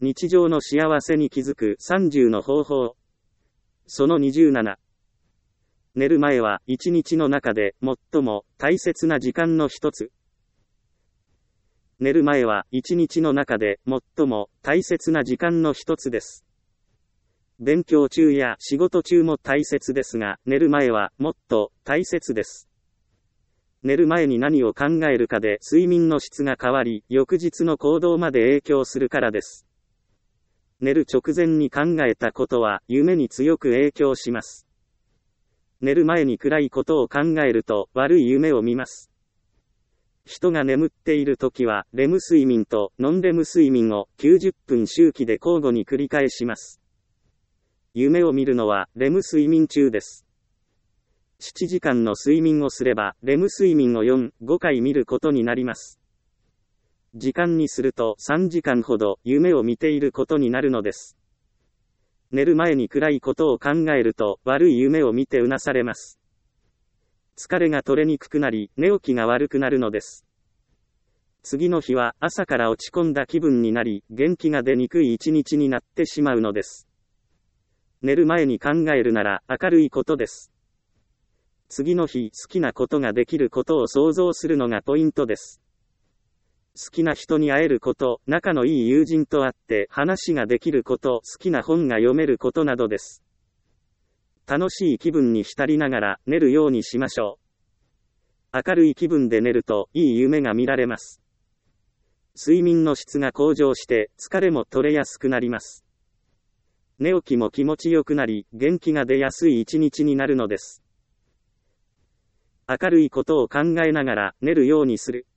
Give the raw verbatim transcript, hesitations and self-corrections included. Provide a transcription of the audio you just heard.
日常の幸せに気づくさんじゅうの方法。そのにじゅうなな。寝る前は一日の中で最も大切な時間の一つ。寝る前は一日の中で最も大切な時間の一つです。勉強中や仕事中も大切ですが、寝る前はもっと大切です。寝る前に何を考えるかで睡眠の質が変わり、翌日の行動まで影響するからです。寝る直前に考えたことは夢に強く影響します。寝る前に暗いことを考えると悪い夢を見ます。人が眠っているときは、レム睡眠とノンレム睡眠をきゅうじゅっぷん周期で交互に繰り返します。夢を見るのはレム睡眠中です。ななじかんの睡眠をすれば、レム睡眠をよん、ごかい見ることになります。時間にするとさんじかんほど夢を見ていることになるのです。寝る前に暗いことを考えると悪い夢を見てうなされます。疲れが取れにくくなり、寝起きが悪くなるのです。次の日は朝から落ち込んだ気分になり、元気が出にくい一日になってしまうのです。寝る前に考えるなら明るいことです。次の日、好きなことができることを想像するのがポイントです。好きな人に会えること、仲のいい友人と会って話ができること、好きな本が読めることなどです。楽しい気分に浸りながら寝るようにしましょう。明るい気分で寝るといい夢が見られます。睡眠の質が向上して疲れも取れやすくなります。寝起きも気持ちよくなり、元気が出やすい一日になるのです。明るいことを考えながら寝るようにする。